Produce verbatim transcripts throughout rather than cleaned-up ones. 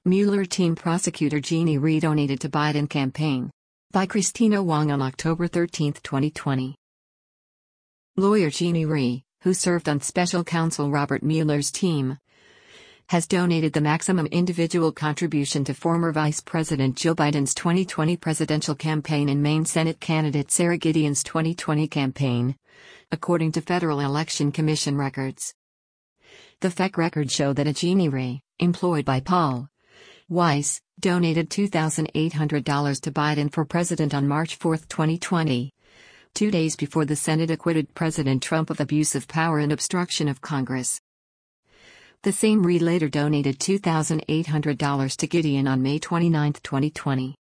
Mueller team prosecutor Jeannie Rhee donated to Biden campaign. By Christina Wong on October thirteenth, twenty twenty. Lawyer Jeannie Rhee, who served on special counsel Robert Mueller's team, has donated the maximum individual contribution to former Vice President Joe Biden's twenty twenty presidential campaign and Maine Senate candidate Sara Gideon's twenty twenty campaign, according to Federal Election Commission records. The F E C records show that a Jeannie Rhee, employed by Paul Weiss, donated two thousand eight hundred dollars to Biden for president on March fourth, twenty twenty, two days before the Senate acquitted President Trump of abuse of power and obstruction of Congress. The same Rhee later donated two thousand eight hundred dollars to Gideon on May twenty-ninth, twenty twenty.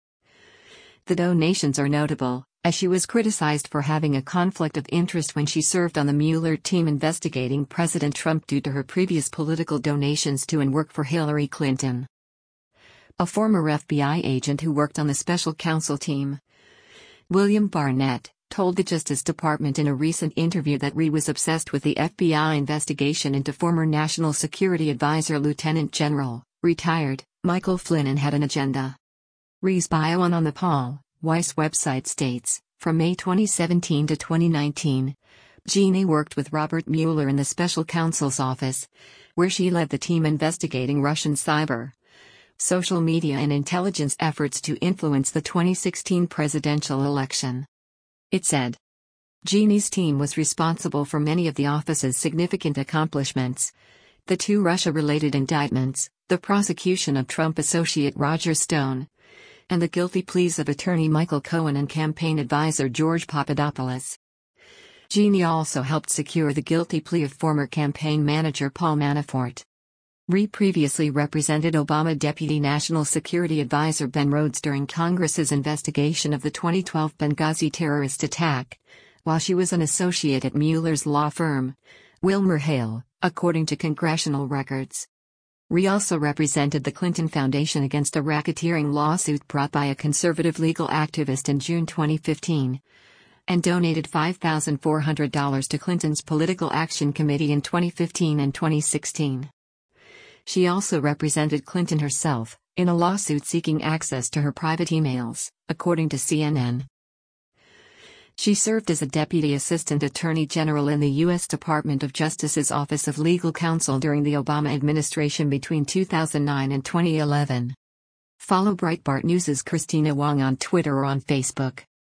The donations are notable, as she was criticized for having a conflict of interest when she served on the Mueller team investigating President Trump due to her previous political donations to and work for Hillary Clinton. A former F B I agent who worked on the special counsel team, William Barnett, told the Justice Department in a recent interview that Rhee was obsessed with the F B I investigation into former National Security Advisor Lieutenant General, retired, Michael Flynn and had an agenda. Rhee's bio on the Paul Weiss website states, from May twenty seventeen to twenty nineteen, Jeannie worked with Robert Mueller in the special counsel's office, where she led the team investigating Russian cyber, social media and intelligence efforts to influence the twenty sixteen presidential election. It said. Jeannie's team was responsible for many of the office's significant accomplishments: the two Russia-related indictments, the prosecution of Trump associate Roger Stone, and the guilty pleas of attorney Michael Cohen and campaign advisor George Papadopoulos. Jeannie also helped secure the guilty plea of former campaign manager Paul Manafort. Rhee previously represented Obama Deputy National Security Advisor Ben Rhodes during Congress's investigation of the twenty twelve Benghazi terrorist attack, while she was an associate at Mueller's law firm, WilmerHale, according to congressional records. Rhee also represented the Clinton Foundation against a racketeering lawsuit brought by a conservative legal activist in June twenty fifteen, and donated five thousand four hundred dollars to Clinton's Political Action Committee in twenty fifteen and twenty sixteen. She also represented Clinton herself, in a lawsuit seeking access to her private emails, according to C N N. She served as a Deputy Assistant Attorney General in the U S Department of Justice's Office of Legal Counsel during the Obama administration between two thousand nine and twenty eleven. Follow Breitbart News' Christina Wong on Twitter or on Facebook.